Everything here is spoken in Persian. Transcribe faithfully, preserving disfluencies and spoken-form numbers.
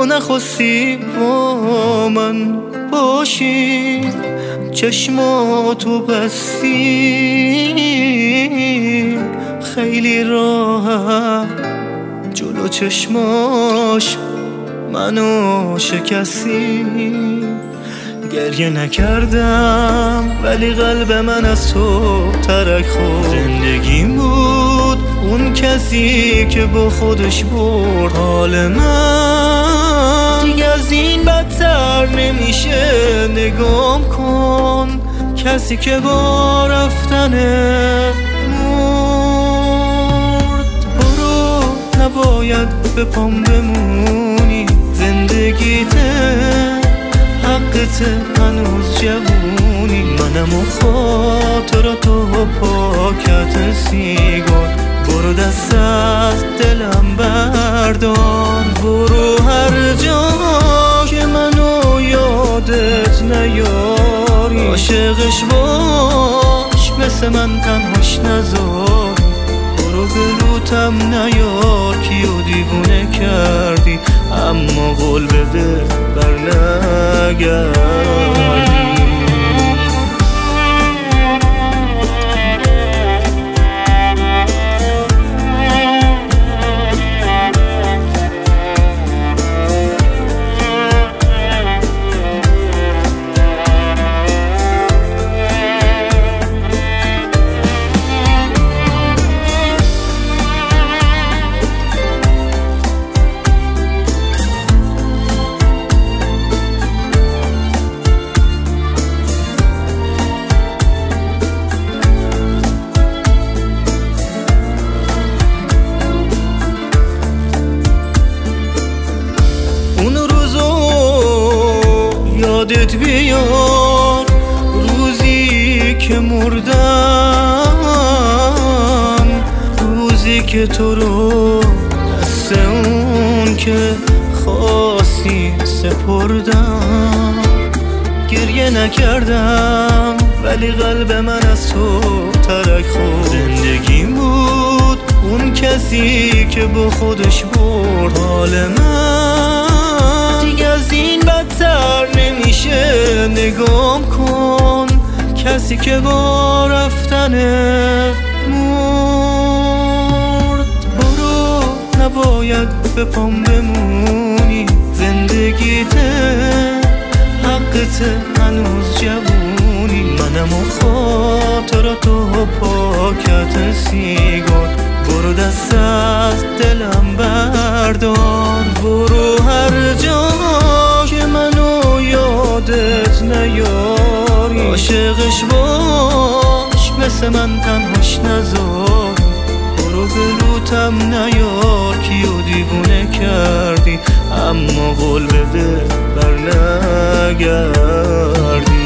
نخواستی با من باشی، چشماتو بستی خیلی راحت جلو چشماش منو شکستی. گریه نکردم ولی قلب من از تو ترک خورد. زندگیم بود اون کسی که با خودش برد حال من. دیگه از این بدتر نمیشه، نگام کن کسی که با رفتنه مرد. برو نباید به پام بمونی، زندگیته حقته هنوز جوونی. منم و خاطراتو پاکت سیگار، برو دست از دلم بردار. برو هر جا که منو یادت نیاری، عاشقش باش مثل من تنهاش نذار. برو گلوتم نیار کیو دیوونه کردی، اما قول بده بر نگردی. یادت بیار روزی که مردم، روزی که تو رو دست اون که خواستی سپردم. گریه نکردم ولی قلب من از تو ترک خورد. زندگیم بود اون کسی که با خودش برد حال من. دیگه از این بدتر نمیشه، نگام کن کسی که با رفتنه مرد. برو نباید به پام بمونی، زندگیته حقته هنوز جوونی. منم و خاطراتو پاکت سیگار، برو دست از دلم بردار. برو هر جا که منو یادت نیاری، عاشقش باش مثل من تنهاش نذار. برو گلوتم نیار کیو دیوونه کردی، اما قول بده بر نگردی.